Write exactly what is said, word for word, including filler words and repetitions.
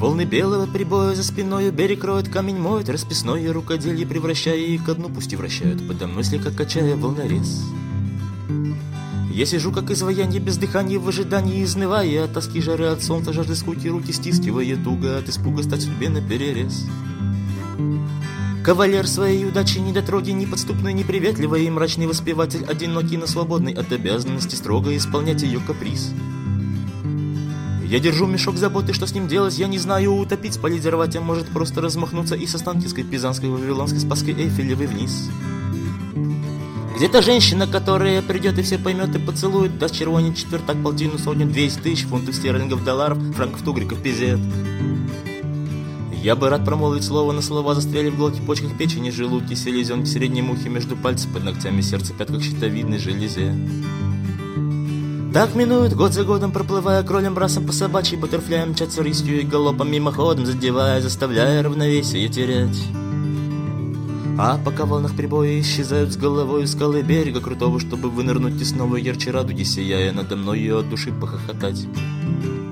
Волны белого прибоя за спиною берег роет, камень моет, расписное рукоделье превращая и ко дну пусть и вращают подо мной, слегка качая волнорез. Я сижу, как изваяние, без дыхания, в ожидании, изнывая от тоски, жары, от солнца, жажды, скуки, руки стискивая туго, от испуга стать судьбе наперерез. Кавалер своей удачи, недотроги, неподступный, неприветливый и мрачный воспеватель, одинокий, но свободный от обязанности строго исполнять ее каприз. Я держу мешок заботы, что с ним делать, я не знаю, утопить, спалить, взорвать, а может просто размахнуться и со Останкинской, Пизанской, Вавилонской, Спасской, Эйфелевой вниз. Где-то женщина, которая придет и все поймет и поцелует, даст червонить четвертак, полтину, сотню, двести тысяч фунтов стерлингов, долларов, франков, тугриков, пизет. Я бы рад промолвить слово на слова, застряли в глотке, почках, печени, желудке, селезенке, средней мухе, между пальцев, под ногтями, сердце, пятках, щитовидной железе. Так минует год за годом, проплывая кролем, брасом по собачьей, баттерфляем, мчатся рысью и галопом, мимоходом, задевая, заставляя равновесие терять. А пока в волнах прибоя исчезают с головой скалы берега крутого, чтобы вынырнуть и снова ярче радуги, сияя надо мною от души похохотать.